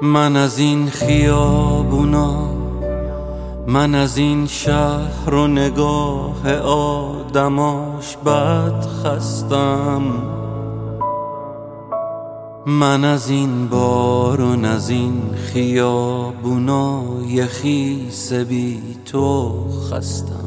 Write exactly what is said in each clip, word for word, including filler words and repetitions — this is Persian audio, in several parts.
من از این خیابونا، من از این شهر و نگاه آدماش بد خستم. من از این بارون، از این خیابونای خیس بی تو خستم.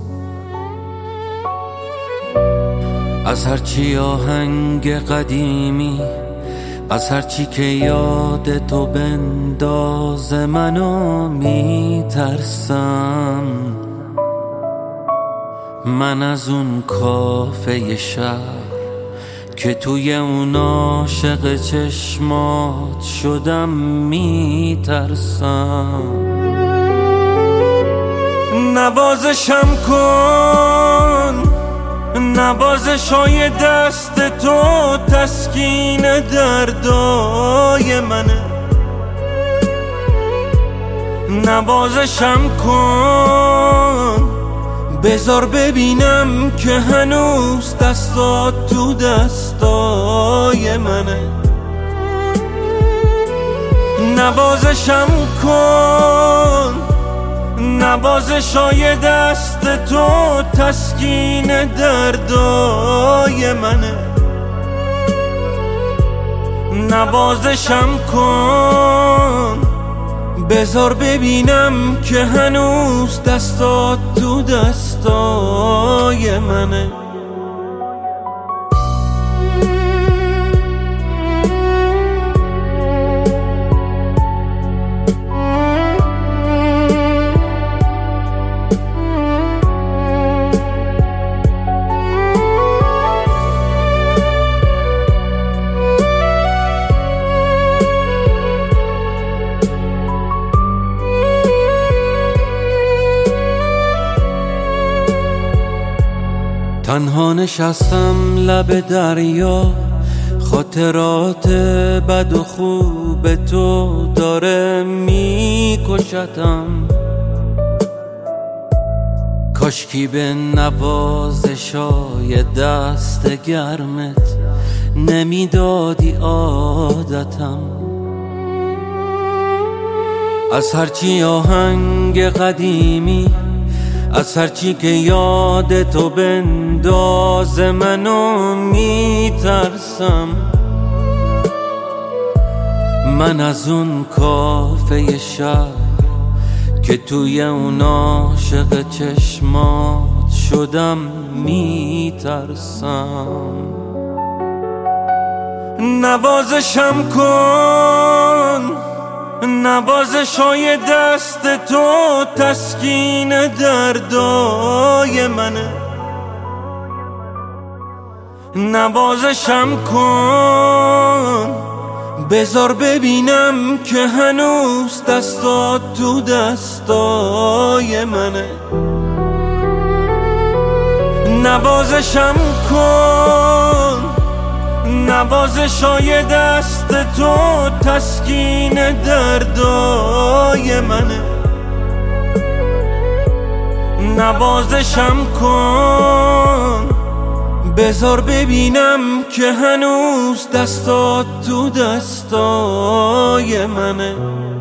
از هرچی آهنگ قدیمی، از هرچی که یاد تو بندازه منو میترسم. من از اون کافه شهر که توی اون عاشق چشمات شدم میترسم. نوازشم کن، نوازشای دست تو تسکین دردای منه. نوازشم کن، بذار ببینم که هنوز دستات تو دستای منه. نوازشم کن، نوازشای دست تو تسکین دردای منه. نوازشم کن، بذار ببینم که هنوز دستات تو دستای منه. تنها نشستم لب دریا، خاطرات بد و خوب تو داره میکشتم. کاشکی به نوازشای دست گرمت نمیدادی عادتم. از هرچی آهنگ قدیمی، از هرچی که یاد تو بنداز منو میترسم. من از اون کافه شهر که توی اون عاشق چشمات شدم میترسم. نوازشم کن، نوازشای دست تو تسکین دردای منه. نوازشم کن، بذار ببینم که هنوز دستات تو دستای منه. نوازشم کن، نوازشای دست تو تسکین دردای منه. نوازشم کن، بذار ببینم که هنوز دستات تو دستای منه.